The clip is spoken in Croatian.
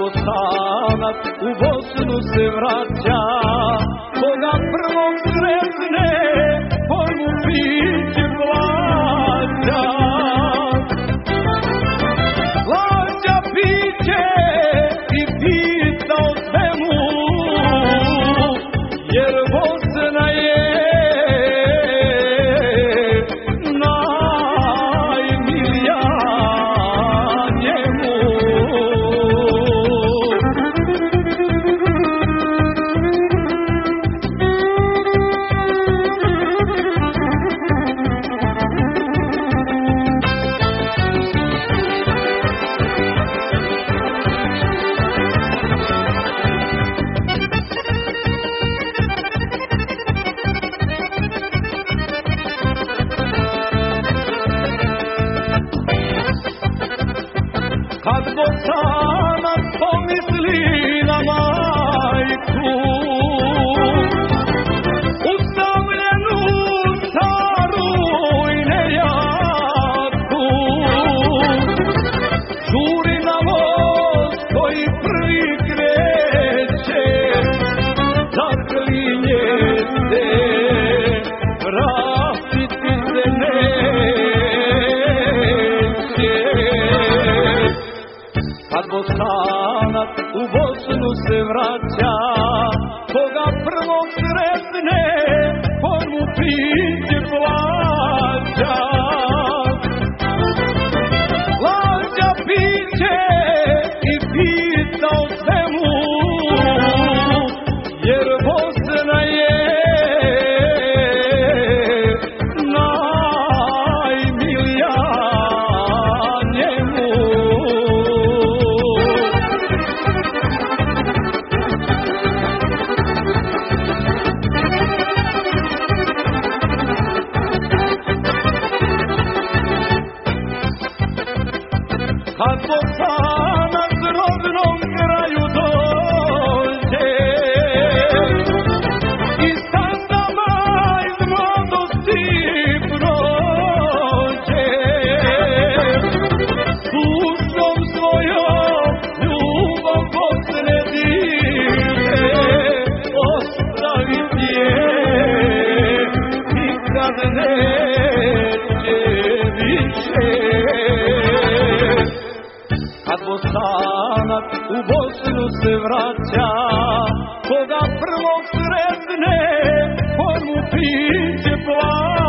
Bosanac u Bosnu se vraća, koga prvog sretne, on mu piće plaća. Plaća piće i pita o svemu, jer Bosna je najmilija njemu. Kad Bosanac pomisli na majku, usamljenu staru i nejasku, žuri na voz koji prvi kreće, zaklinje se, vratiti se neće. Kad Bosanac u Bosnu se vraća, koga prvog sretne, on mu piće plaća. Plaća piće i pita o svemu, jer Bosna je najmilija njemu. Kad Bosanac rodnom kraju dođe, iz tandama iz mladosti prođe, dušom svojom ljubav Bosne diže, ostaviti je nikad neće više. Kad Bosanac u Bosnu se vraća, koga prvog sretne, on mu piće plaća.